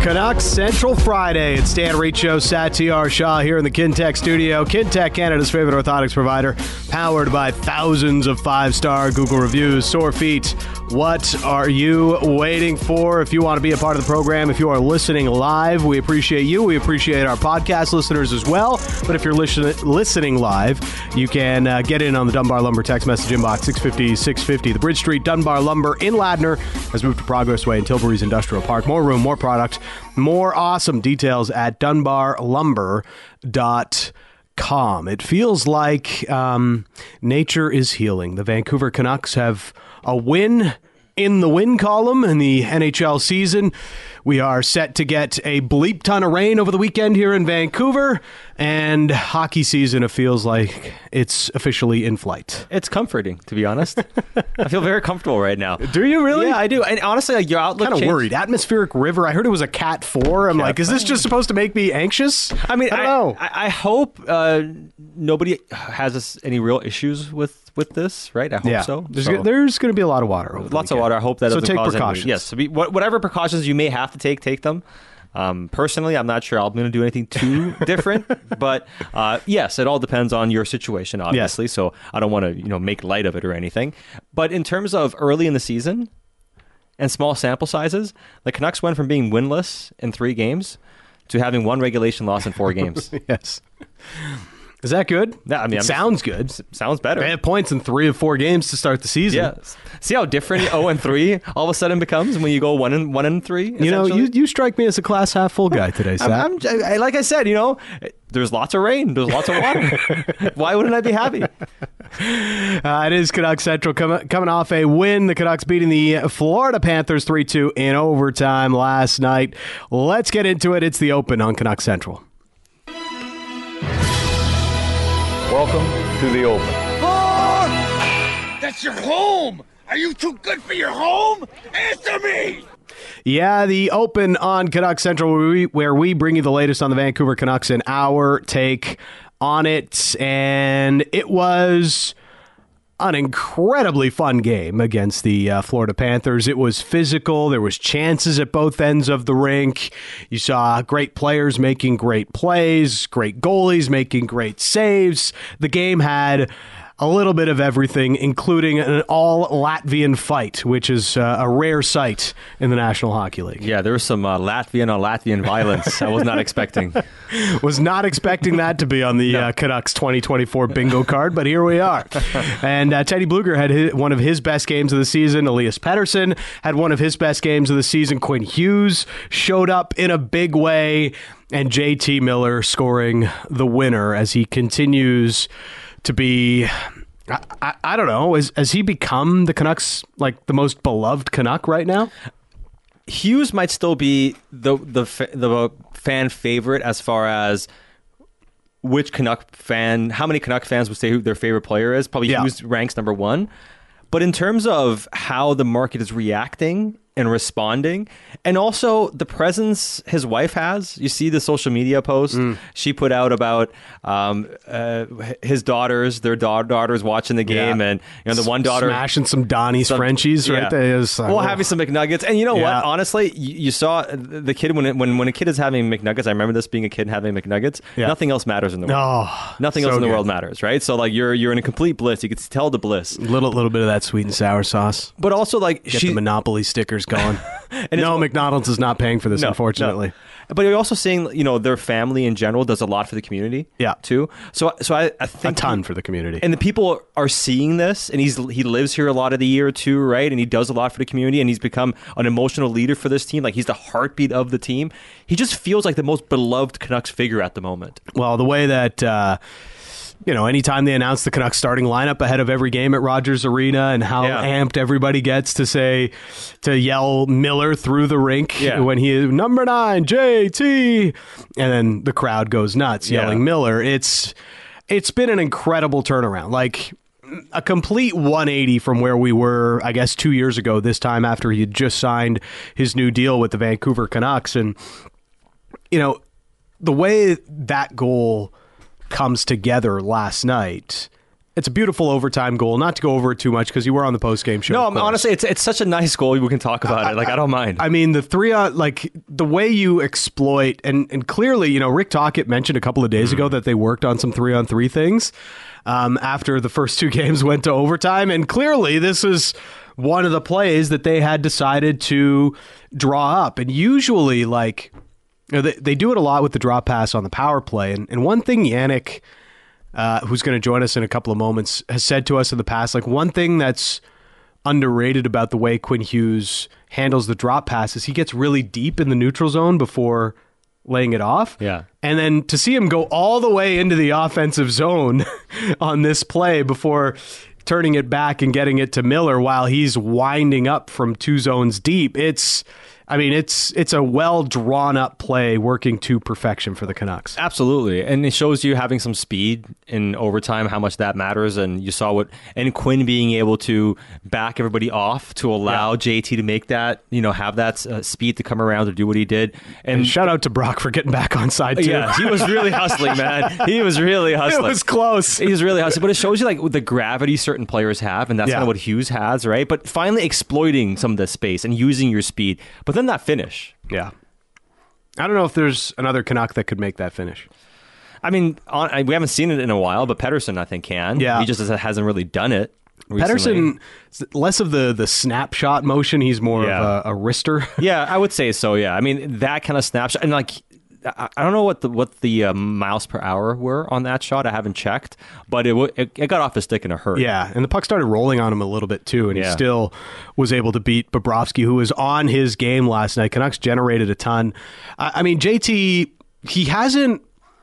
Canucks Central Friday. It's Dan Riccio, Satyar Shah here in the Kintec studio. Kintec, Canada's favorite orthotics provider, powered by thousands of 5-star Google reviews. Sore feet, what are you waiting for? If you want to be a part of the program, if you are listening live, we appreciate you. We appreciate our podcast listeners as well. But if you're listening live, you can get in on the Dunbar Lumber text message inbox 650-650. The Bridge Street Dunbar Lumber in Ladner has moved to Progress Way in Tilbury's Industrial Park. More room, more product, more awesome details at dunbarlumber.com. It feels like nature is healing. The Vancouver Canucks have a win in the win column in the NHL season. We are set to get a bleep ton of rain over the weekend here in Vancouver, and hockey season, it feels like it's officially in flight. It's comforting, to be honest. I feel very comfortable right now. Do you really? Yeah, I do. And honestly, like, your outlook kind of worried. Atmospheric river. I heard it was a Cat 4. I'm like, is this just supposed to make me anxious? I mean, I don't know. I hope nobody has any real issues with this, right? I hope so. There's going to be a lot of water. Lots of water. I hope that doesn't take cause precautions. Yes. So whatever precautions you may have to take them. Personally, I'm not sure I'm going to do anything too different, but yes, it all depends on your situation, obviously. Yes. So I don't want to, make light of it or anything. But in terms of early in the season and small sample sizes, the Canucks went from being winless in 3 games to having 1 regulation loss in 4 games. Yes. Is that good? Yeah, I mean, sounds good. Sounds better. They had points in 3 of 4 games to start the season. Yeah. See how different 0-3 all of a sudden becomes when you go 1-3. You strike me as a glass half ful guy today, Sat. Like I said, there's lots of rain, there's lots of water. Why wouldn't I be happy? It is Canucks Central coming off a win. The Canucks beating the Florida Panthers 3-2 in overtime last night. Let's get into it. It's the Open on Canucks Central. Welcome to the Open. Oh, that's your home. Are you too good for your home? Answer me. Yeah, the Open on Canucks Central, where we bring you the latest on the Vancouver Canucks and our take on it. And it was an incredibly fun game against the Florida Panthers. It was physical. There was chances at both ends of the rink. You saw great players making great plays, great goalies making great saves. The game had a little bit of everything, including an all-Latvian fight, which is a rare sight in the National Hockey League. Yeah, there was some Latvian on Latvian violence I was not expecting. Was not expecting that to be on the Canucks 2024 bingo card, but here we are. And Teddy Bluger had one of his best games of the season. Elias Pettersson had one of his best games of the season. Quinn Hughes showed up in a big way, and JT Miller scoring the winner as he continues to be, I don't know, has he become the Canucks, like the most beloved Canuck right now? Hughes might still be the fan favorite as far as which Canuck fan, how many Canuck fans would say who their favorite player is. Probably Hughes ranks number 1. But in terms of how the market is reacting and responding, and also the presence his wife has. You see the social media post she put out about his daughters, their daughters watching the game, and the one daughter smashing some Donnie's Frenchies right there. Having some McNuggets, and you know what? Honestly, you saw the kid when a kid is having McNuggets. I remember this being a kid having McNuggets. Nothing else matters in the world. Nothing else in the world matters, right? So like you're in a complete bliss. You could tell the bliss. Little bit of that sweet and sour sauce, but also like get the Monopoly stickers going. And no, McDonald's is not paying for this, unfortunately. No. But you're also seeing, their family in general does a lot for the community, too. So I think a ton for the community, and the people are seeing this. And he lives here a lot of the year too, right? And he does a lot for the community, and he's become an emotional leader for this team. Like he's the heartbeat of the team. He just feels like the most beloved Canucks figure at the moment. Well, the way that. Anytime they announce the Canucks starting lineup ahead of every game at Rogers Arena and how amped everybody gets to yell Miller through the rink when he is number 9, JT, and then the crowd goes nuts yelling Miller. It's been an incredible turnaround. Like a complete 180 from where we were, I guess, 2 years ago, this time after he had just signed his new deal with the Vancouver Canucks. And, the way that goal comes together last night, It's a beautiful overtime goal. Not to go over it too much because you were on the post-game show. No, honestly, it's such a nice goal. We can talk about it. Like, I don't mind. I mean, the the way you exploit, and clearly, Rick Tocchet mentioned a couple of days ago that they worked on some 3-on-3 things after the first two games went to overtime, and clearly this is one of the plays that they had decided to draw up. And usually, they do it a lot with the drop pass on the power play. And one thing Yannick, who's going to join us in a couple of moments, has said to us in the past, one thing that's underrated about the way Quinn Hughes handles the drop pass is he gets really deep in the neutral zone before laying it off. Yeah. And then to see him go all the way into the offensive zone on this play before turning it back and getting it to Miller while he's winding up from 2 zones deep, it's a well drawn up play working to perfection for the Canucks. Absolutely. And it shows you having some speed in overtime, how much that matters. And you saw and Quinn being able to back everybody off to allow JT to make that, have that speed to come around to do what he did. And shout out to Brock for getting back on side too. Yeah, he was really hustling, man. He was really hustling. It was close. He was really hustling. But it shows you the gravity certain players have. And that's kind of what Hughes has, right? But finally exploiting some of the space and using your speed. But then that finish. Yeah. I don't know if there's another Canuck that could make that finish. I mean, we haven't seen it in a while, but Pettersson, I think, can. Yeah. He just hasn't really done it recently. Pettersson, less of the snapshot motion. He's more of a wrister. Yeah, I would say so, yeah. I mean, that kind of snapshot. And, I don't know what the miles per hour were on that shot. I haven't checked, but it got off his stick in a hurry. Yeah, and the puck started rolling on him a little bit too, and he still was able to beat Bobrovsky, who was on his game last night. Canucks generated a ton. I mean, JT, he hasn't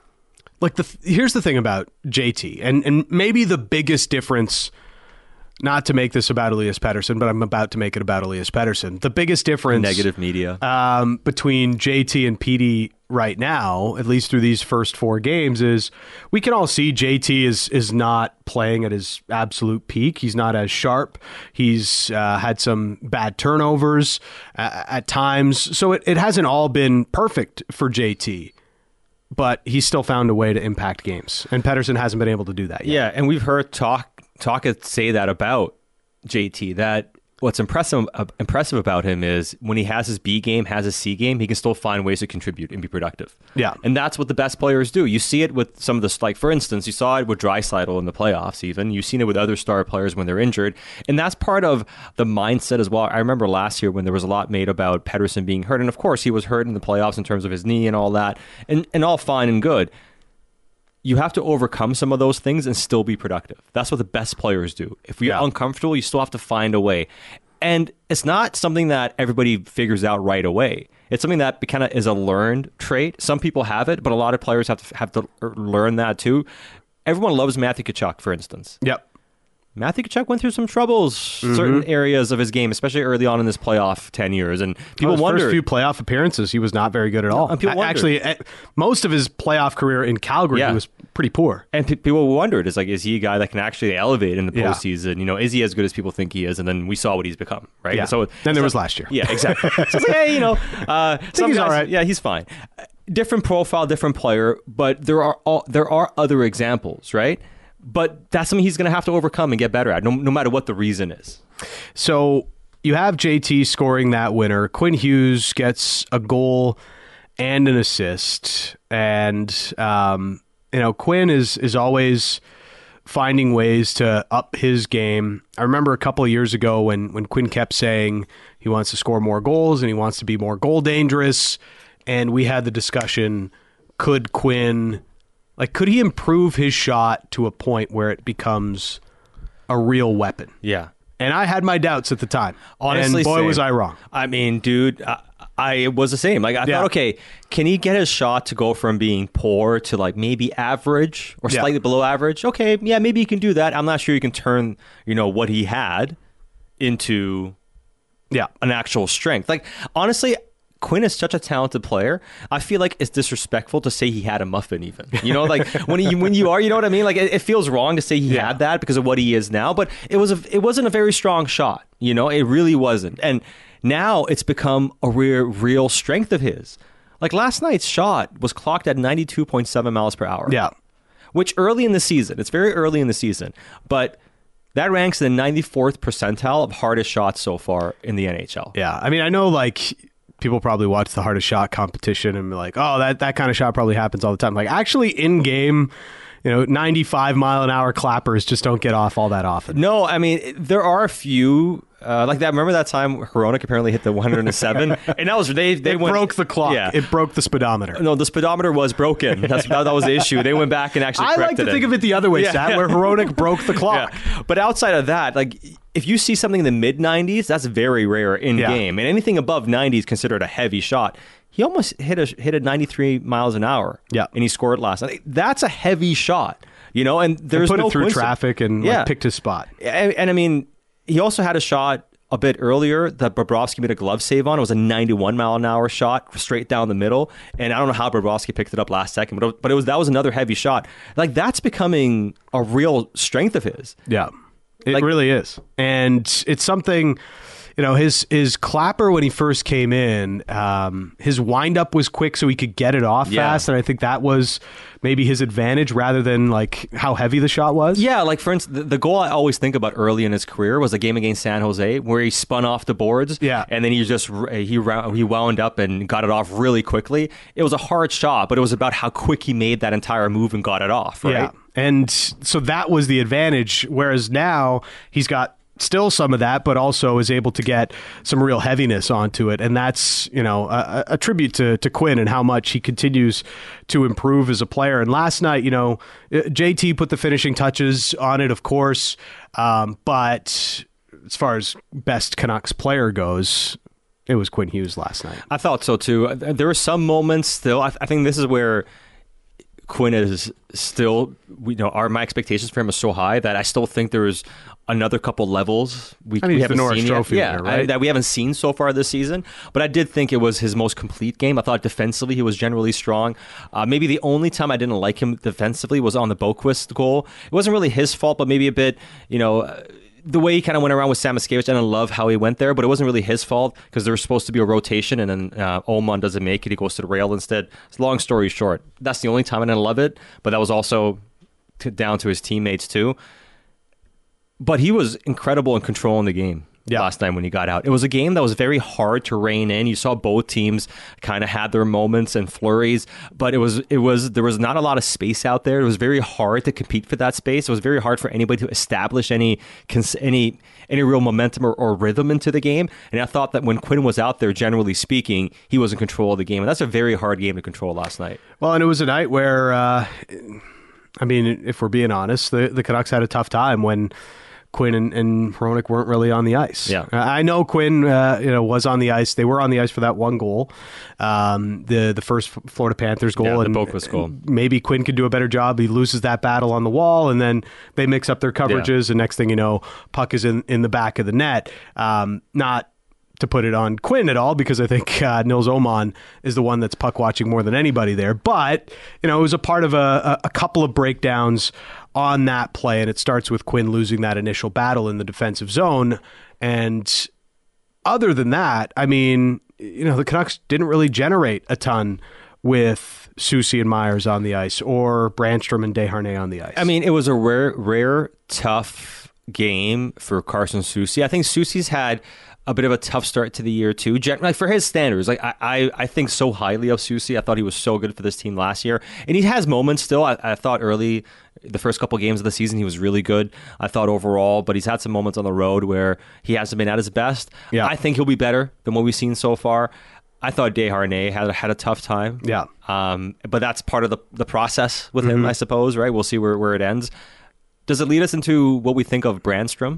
here's the thing about JT, and maybe the biggest difference. Not to make this about Elias Pettersson, but I'm about to make it about Elias Pettersson. The biggest difference, negative media, between JT and PD right now, at least through these first 4 games, is we can all see JT is not playing at his absolute peak. He's not as sharp. He's had some bad turnovers at times, so it hasn't all been perfect for JT. But he's still found a way to impact games, and Pettersson hasn't been able to do that yet. Yeah, and we've heard Tocchet say that about JT, that what's impressive about him is when he has his B game, has his C game, he can still find ways to contribute and be productive. Yeah. And that's what the best players do. You see it with some of the, for instance, you saw it with Draisaitl in the playoffs even. You've seen it with other star players when they're injured. And that's part of the mindset as well. I remember last year when there was a lot made about Pettersson being hurt. And of course, he was hurt in the playoffs in terms of his knee and all that. And all fine and good. You have to overcome some of those things and still be productive. That's what the best players do. If you're uncomfortable, you still have to find a way. And it's not something that everybody figures out right away. It's something that kind of is a learned trait. Some people have it, but a lot of players have to learn that too. Everyone loves Matthew Tkachuk, for instance. Yep. Matthew Tkachuk went through some troubles, certain areas of his game, especially early on in this playoff tenure. And people wondered. First few playoff appearances, he was not very good at all. And people actually, most of his playoff career in Calgary, he was pretty poor. And people wondered, is he a guy that can actually elevate in the postseason? Is he as good as people think he is? And then we saw what he's become, right? Yeah. So then there was last year. Yeah, exactly. So it's hey, I think he's all right. Yeah, he's fine. Different profile, different player, but there are other examples, right? But that's something he's going to have to overcome and get better at, no matter what the reason is. So you have JT scoring that winner. Quinn Hughes gets a goal and an assist. And, Quinn is always finding ways to up his game. I remember a couple of years ago when Quinn kept saying he wants to score more goals and he wants to be more goal dangerous. And we had the discussion, could he improve his shot to a point where it becomes a real weapon? Yeah. And I had my doubts at the time. Honestly, and boy, same. was I wrong. I mean, dude, I was the same. I thought, okay, can he get his shot to go from being poor to maybe average or slightly below average? Okay, yeah, maybe he can do that. I'm not sure he can turn, what he had into an actual strength. Honestly, Quinn is such a talented player. I feel like it's disrespectful to say he had a muffin even. When you are, you know what I mean? It feels wrong to say he had that because of what he is now, but it wasn't a very strong shot. It really wasn't. And now it's become a real strength of his. Last night's shot was clocked at 92.7 miles per hour. Yeah. which early in the season, it's very early in the season, but that ranks in the 94th percentile of hardest shots so far in the NHL. Yeah, I mean, I know like people probably watch the hardest shot competition and be like, oh, that kind of shot probably happens all the time. Like actually in game, 95 mile an hour clappers just don't get off all that often. No, I mean, there are a few like that. Remember that time Hronek apparently hit the 107, and that was they broke the clock. Yeah. It broke the speedometer. No, the speedometer was broken. That was the issue. They went back and actually corrected it. I like to think of it the other way, Sat, where Hronek broke the clock. Yeah. But outside of that, like if you see something in the mid 90s, that's very rare in game, and anything above 90 is considered a heavy shot. He almost hit a 93 miles an hour. Yeah, and he scored last night. That's a heavy shot, and there's put no it through traffic and picked his spot. And I mean, he also had a shot a bit earlier that Bobrovsky made a glove save on. It was a 91 mile an hour shot straight down the middle, and I don't know how Bobrovsky picked it up last second, but that was another heavy shot. Like that's becoming a real strength of his. Yeah, it really is, and it's something. His clapper when he first came in, his windup was quick so he could get it off fast, and I think that was maybe his advantage rather than like how heavy the shot was. Yeah, like for instance, the goal I always think about early in his career was a game against San Jose where he spun off the boards, and then he wound up and got it off really quickly. It was a hard shot, but it was about how quick he made that entire move and got it off, right? Yeah, and so that was the advantage, whereas now he's got still some of that, but also is able to get some real heaviness onto it. And that's, a tribute to Quinn and how much he continues to improve as a player. And last night, JT put the finishing touches on it, of course. But as far as best Canucks player goes, it was Quinn Hughes last night. I thought so too. There were some moments still. I think this is where Quinn is still, my expectations for him are so high that I still think there's another couple levels we haven't seen yet. Yeah, right? That we haven't seen so far this season. But I did think it was his most complete game. I thought defensively he was generally strong. Maybe the only time I didn't like him defensively was on the Boquist goal. It wasn't really his fault, but maybe a bit, the way he kind of went around with Samoskevich, I didn't love how he went there, but it wasn't really his fault because there was supposed to be a rotation, and then Oman doesn't make it. He goes to the rail instead. Long story short, that's the only time I didn't love it, but that was also down to his teammates too. But he was incredible in controlling the game last night when he got out. It was a game that was very hard to rein in. You saw both teams kind of had their moments and flurries, but there was not a lot of space out there. It was very hard to compete for that space. It was very hard for anybody to establish any real momentum or rhythm into the game. And I thought that when Quinn was out there, generally speaking, he was in control of the game. And that's a very hard game to control last night. Well, and it was a night where, if we're being honest, the Canucks had a tough time when Quinn and Hronek weren't really on the ice. Yeah, I know Quinn, was on the ice. They were on the ice for that one goal, the first Florida Panthers goal, and the Boquist goal. Maybe Quinn could do a better job. He loses that battle on the wall, and then they mix up their coverages, and next thing you know, puck is in the back of the net. Not to put it on Quinn at all, because I think Nils Oman is the one that's puck watching more than anybody there. But it was a part of a couple of breakdowns on that play, and it starts with Quinn losing that initial battle in the defensive zone. And other than that, the Canucks didn't really generate a ton with Soucy and Myers on the ice, or Brandstrom and Desharnais on the ice. It was a rare, tough game for Carson Soucy. I think Soucy's had a bit of a tough start to the year too. Like for his standards, I think so highly of Soucy. I thought he was so good for this team last year, and he has moments still. I thought early, the first couple games of the season, he was really good. I thought overall, but he's had some moments on the road where he hasn't been at his best. Yeah. I think he'll be better than what we've seen so far. I thought Desharnais had a tough time. Yeah. But that's part of the process with him, I suppose. Right. We'll see where it ends. Does it lead us into what we think of Brandstrom?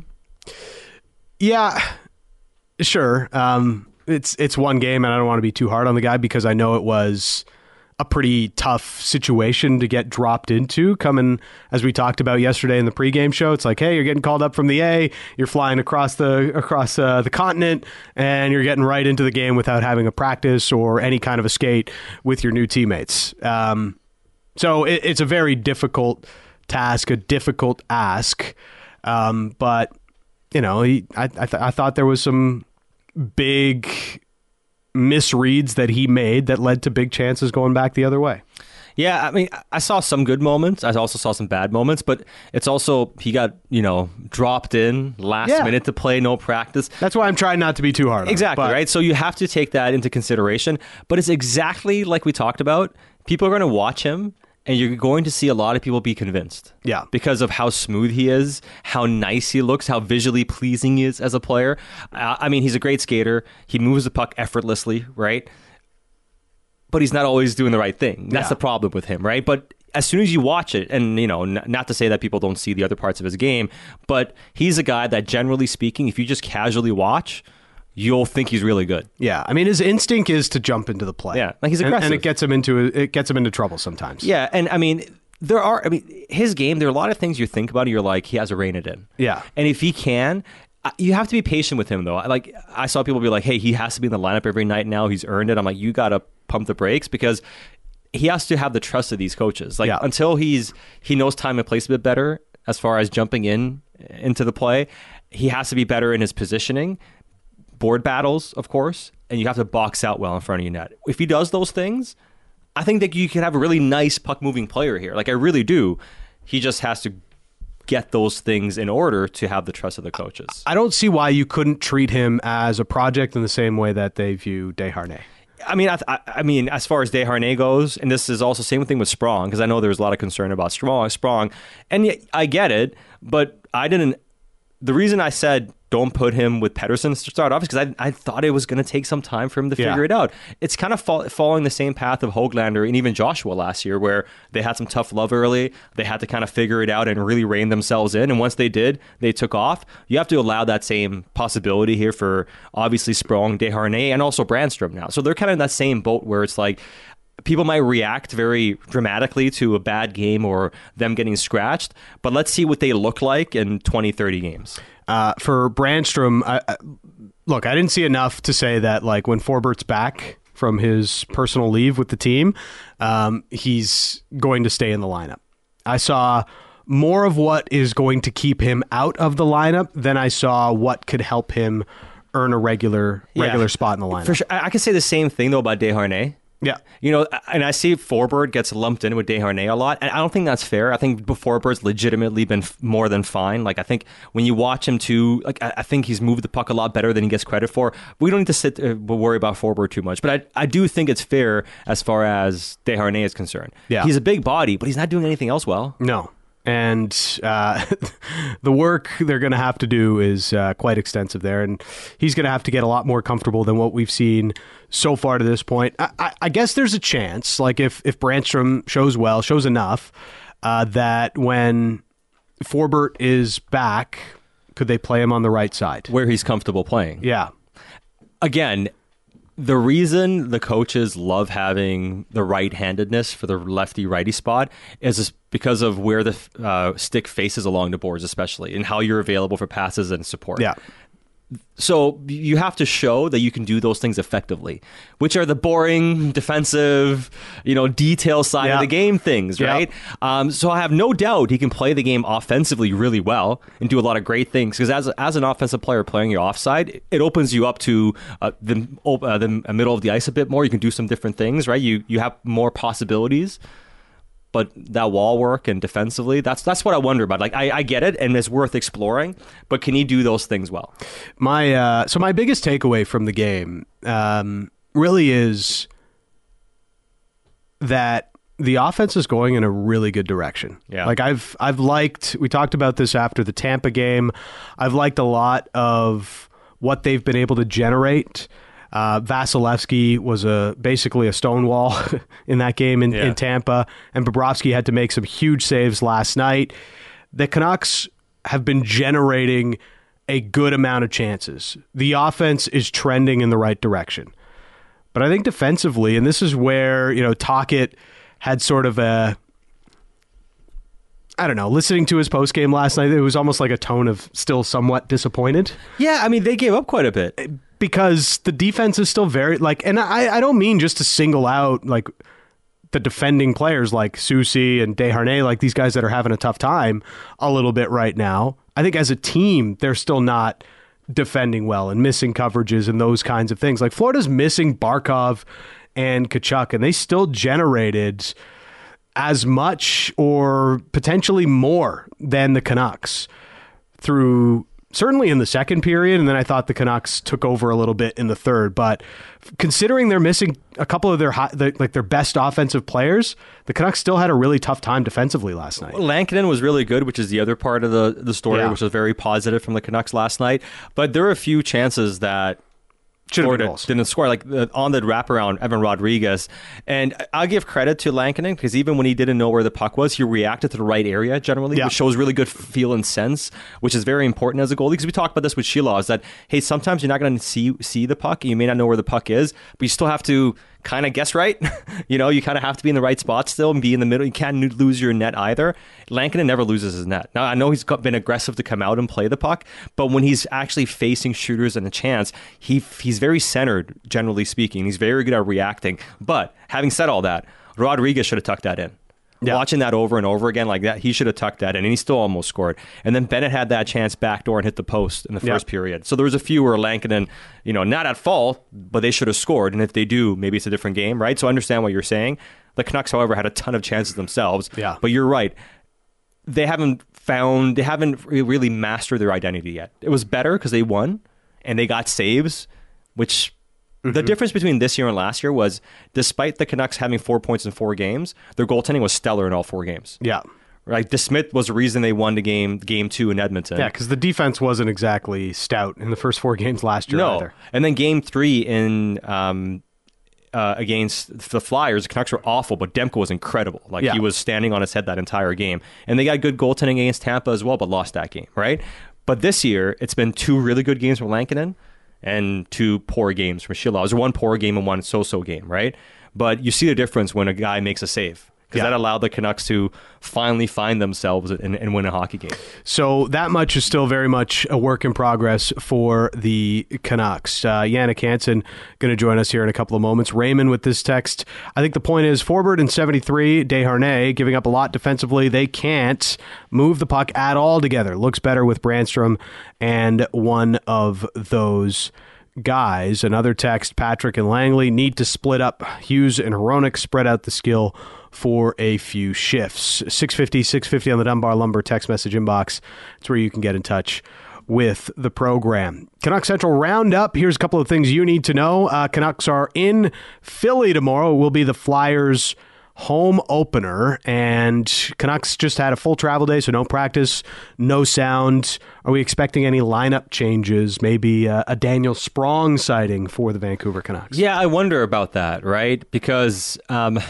Yeah. Sure. It's one game, and I don't want to be too hard on the guy because I know it was a pretty tough situation to get dropped into, coming, as we talked about yesterday in the pregame show. It's like, hey, you're getting called up from the A, you're flying across the continent, and you're getting right into the game without having a practice or any kind of a skate with your new teammates. So it's a very difficult task, a difficult ask. But I thought there was some big misreads that he made that led to big chances going back the other way. Yeah, I mean, I saw some good moments. I also saw some bad moments, but it's also, he got, dropped in last minute to play, no practice. That's why I'm trying not to be too hard on Exactly, him, right? So you have to take that into consideration. But it's exactly like we talked about. People are going to watch him, and you're going to see a lot of people be convinced. Yeah. Because of how smooth he is, how nice he looks, how visually pleasing he is as a player. I mean, he's a great skater. He moves the puck effortlessly, right? But he's not always doing the right thing. That's the problem with him, right? But as soon as you watch it, and, not to say that people don't see the other parts of his game, but he's a guy that, generally speaking, if you just casually watch, you'll think he's really good. Yeah, I mean, his instinct is to jump into the play. Yeah, like he's aggressive, and it gets him into trouble sometimes. Yeah, and I mean, his game. There are a lot of things you think about, and you're like, he has to rein it in. Yeah, and if he can. You have to be patient with him, though. Like, I saw people be like, hey, he has to be in the lineup every night now. He's earned it. I'm like, you got to pump the brakes, because he has to have the trust of these coaches. Like, until he knows time and place a bit better as far as jumping into the play, he has to be better in his positioning, board battles, of course, and you have to box out well in front of your net. If he does those things, I think that you can have a really nice puck-moving player here. Like, I really do. He just has to get those things in order to have the trust of the coaches. I don't see why you couldn't treat him as a project in the same way that they view Desharnais. I mean, as far as Desharnais goes, and this is also the same thing with Sprong, because I know there's a lot of concern about Sprong, and yet I get it, but I didn't. The reason I said don't put him with Pettersson to start off is because I thought it was going to take some time for him to figure it out. It's kind of following the same path of Höglander and even Joshua last year, where they had some tough love early. They had to kind of figure it out and really rein themselves in. And once they did, they took off. You have to allow that same possibility here for obviously Sprong, Desharnais, and also Brandstrom now. So they're kind of in that same boat where it's like, people might react very dramatically to a bad game or them getting scratched, but let's see what they look like in 20, 30 games. For Brandstrom, look, I didn't see enough to say that, like, when Forbert's back from his personal leave with the team, he's going to stay in the lineup. I saw more of what is going to keep him out of the lineup than I saw what could help him earn a regular spot in the lineup. For sure. I can say the same thing, though, about Desharnais. Yeah. And I see Forbort gets lumped in with Desharnais a lot, and I don't think that's fair. I think Forbort's legitimately been more than fine. Like, I think when you watch him too, like, I think he's moved the puck a lot better than he gets credit for. We don't need to worry about Forbort too much, but I do think it's fair as far as Desharnais is concerned. Yeah. He's a big body, but he's not doing anything else well. No. And the work they're going to have to do is quite extensive there. And he's going to have to get a lot more comfortable than what we've seen so far to this point. I guess there's a chance, like if Brandstrom shows enough, that when Forbort is back, could they play him on the right side? Where he's comfortable playing. Yeah. Again, the reason the coaches love having the right-handedness for the lefty-righty spot is because of where the stick faces along the boards, especially, and how you're available for passes and support. Yeah. So you have to show that you can do those things effectively, which are the boring, defensive, detail side of the game things, right? So I have no doubt he can play the game offensively really well and do a lot of great things, because as an offensive player playing your offside, it opens you up to the middle of the ice a bit more. You can do some different things, right? You have more possibilities. But that wall work and defensively, that's what I wonder about. Like, I get it, and it's worth exploring, but can he do those things well? My biggest takeaway from the game really is that the offense is going in a really good direction. Yeah. Like, I've liked, we talked about this after the Tampa game, I've liked a lot of what they've been able to generate. Vasilevsky was basically a stonewall in that game in Tampa, and Bobrovsky had to make some huge saves last night. The Canucks have been generating a good amount of chances. The offense is trending in the right direction. But I think defensively, and this is where, Tocchet had sort of listening to his postgame last night, it was almost like a tone of still somewhat disappointed. Yeah, I mean, they gave up quite a bit. Because the defense is still very, and I don't mean just to single out, like, the defending players like Soucy and Desharnais, like these guys that are having a tough time a little bit right now. I think as a team, they're still not defending well and missing coverages and those kinds of things. Like, Florida's missing Barkov and Tkachuk, and they still generated as much or potentially more than the Canucks through certainly in the second period, and then I thought the Canucks took over a little bit in the third. But considering they're missing a couple of their best offensive players, the Canucks still had a really tough time defensively last night. Lankinen was really good, which is the other part of the story, which was very positive from the Canucks last night. But there were a few chances that didn't score, like on the wraparound, Evan Rodriguez. And I'll give credit to Lankinen because even when he didn't know where the puck was, he reacted to the right area generally, which shows really good feel and sense, which is very important as a goalie. Because we talked about this with Sheila, is that, hey, sometimes you're not going to see the puck, and you may not know where the puck is, but you still have to kind of guess right. You kind of have to be in the right spot still and be in the middle. You can't lose your net either. Lankinen never loses his net. Now, I know he's been aggressive to come out and play the puck, but when he's actually facing shooters and a chance, he's very centered, generally speaking. He's very good at reacting. But having said all that, Rodriguez should have tucked that in. Yeah. Watching that over and over again like that, he should have tucked that in, and he still almost scored. And then Bennett had that chance backdoor and hit the post in the first period. So there was a few where Lankinen, not at fault, but they should have scored. And if they do, maybe it's a different game, right? So I understand what you're saying. The Canucks, however, had a ton of chances themselves. Yeah. But you're right. They haven't really mastered their identity yet. It was better because they won and they got saves, which... The difference between this year and last year was, despite the Canucks having 4 points in 4 games, their goaltending was stellar in all 4 games. Yeah. Right? DeSmith was the reason they won the game 2 in Edmonton. Yeah, because the defense wasn't exactly stout in the first 4 games last year either. And then game 3 in against the Flyers, the Canucks were awful, but Demko was incredible. He was standing on his head that entire game. And they got good goaltending against Tampa as well, but lost that game, right? But this year, it's been 2 really good games from Lankinen and 2 poor games from Sheila. It was 1 poor game and 1 so-so game, right? But you see the difference when a guy makes a save, because that allowed the Canucks to finally find themselves and win a hockey game. So that much is still very much a work in progress for the Canucks. Yannick Hansen going to join us here in a couple of moments. Raymond with this text. I think the point is Forbort and 73, Desharnais giving up a lot defensively. They can't move the puck at all together. Looks better with Brandstrom and one of those guys. Another text, Patrick and Langley need to split up. Hughes and Hronek spread out the skill for a few shifts. 650 on the Dunbar Lumber text message inbox. It's where you can get in touch with the program. Canucks Central Roundup. Here's a couple of things you need to know. Canucks are in Philly tomorrow. It will be the Flyers' home opener, and Canucks just had a full travel day, so no practice, no sound. Are we expecting any lineup changes? Maybe a Daniel Sprong sighting for the Vancouver Canucks? Yeah, I wonder about that, right? Because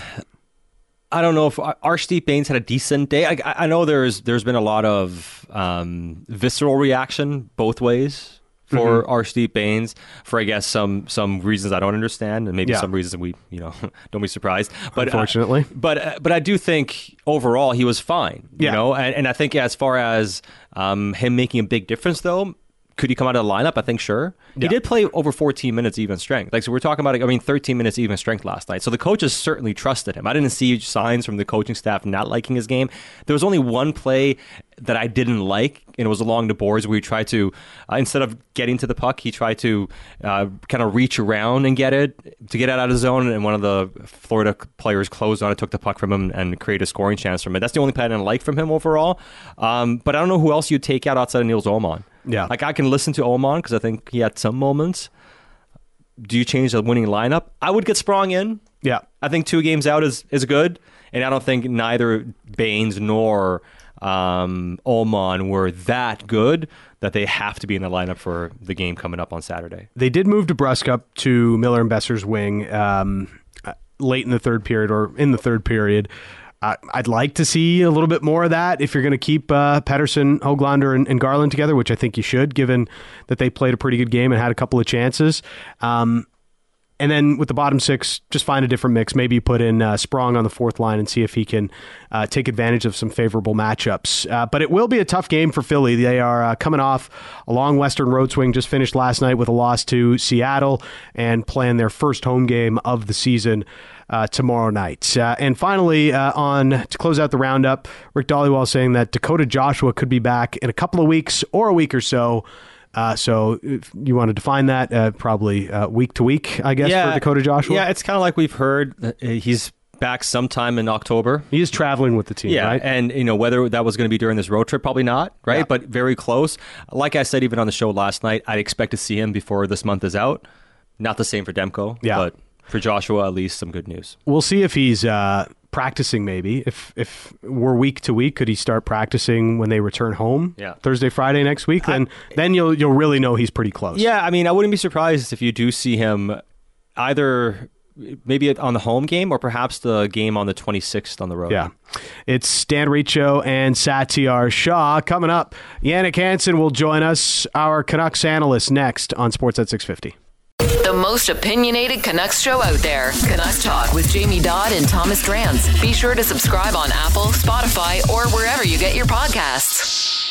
I don't know if Arshdeep Bains had a decent day. I know there's been a lot of visceral reaction both ways for Arshdeep Bains for, I guess, some reasons I don't understand, and maybe some reasons we don't be surprised. But unfortunately, but I do think overall he was fine. You know, and I think as far as him making a big difference, though. Could he come out of the lineup? I think sure. He did play over 14 minutes even strength. So we're talking about, 13 minutes even strength last night. So the coaches certainly trusted him. I didn't see signs from the coaching staff not liking his game. There was only one play that I didn't like, and it was along the boards where he tried to, instead of getting to the puck, he tried to kind of reach around and get it out of the zone, and one of the Florida players closed on it, took the puck from him, and created a scoring chance from it. That's the only play I didn't like from him overall. But I don't know who else you'd take out outside of Nils Åman. Yeah, I can listen to Åman because I think he had some moments. Do you change the winning lineup? I would get Sprong in. Yeah, I think 2 games out is good, and I don't think neither Bains nor Åman were that good that they have to be in the lineup for the game coming up on Saturday. They did move DeBrusk up to Miller and Besser's wing late in the third period, or in the third period. I'd like to see a little bit more of that if you're going to keep Pettersson, Höglander, and Garland together, which I think you should, given that they played a pretty good game and had a couple of chances. And then with the bottom 6, just find a different mix. Maybe you put in Sprong on the 4th line and see if he can take advantage of some favorable matchups. But it will be a tough game for Philly. They are coming off a long Western road swing, just finished last night with a loss to Seattle, and playing their first home game of the season tomorrow night. And finally, to close out the roundup, Rick Dhaliwal saying that Dakota Joshua could be back in a couple of weeks or a week or so. So if you want to define that, probably week to week, I guess, for Dakota Joshua. Yeah, it's kind of like we've heard. He's back sometime in October. He is traveling with the team, right? And whether that was going to be during this road trip, probably not, right? Yeah. But very close. Like I said, even on the show last night, I'd expect to see him before this month is out. Not the same for Demko, but for Joshua, at least some good news. We'll see if he's practicing. Maybe if we're week to week, could he start practicing when they return home? Yeah. Thursday, Friday next week. Then you'll really know he's pretty close. Yeah, I mean, I wouldn't be surprised if you do see him either. Maybe on the home game or perhaps the game on the 26th on the road. Yeah. It's Stan Riccio and Satyar Shah. Coming up, Yannick Hansen will join us, our Canucks analyst, next on Sportsnet 650. The most opinionated Canucks show out there. Canucks Talk with Jamie Dodd and Thomas Drance. Be sure to subscribe on Apple, Spotify, or wherever you get your podcasts.